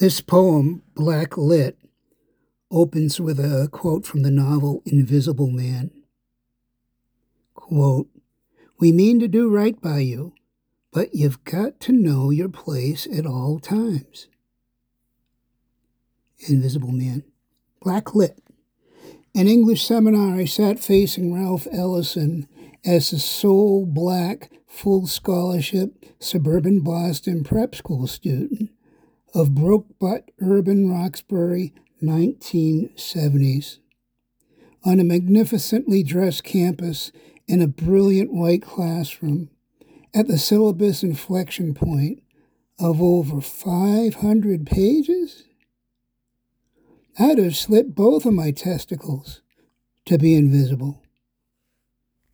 This poem, Black Lit, opens with a quote from the novel Invisible Man. Quote, "We mean to do right by you, but you've got to know your place at all times." Invisible Man. Black Lit. In English seminar, I sat facing Ralph Ellison as a sole black, full scholarship, suburban Boston prep school student of broke-butt urban Roxbury 1970s. On a magnificently dressed campus in a brilliant white classroom, at the syllabus inflection point of over 500 pages, I'd have slit both of my testicles to be invisible.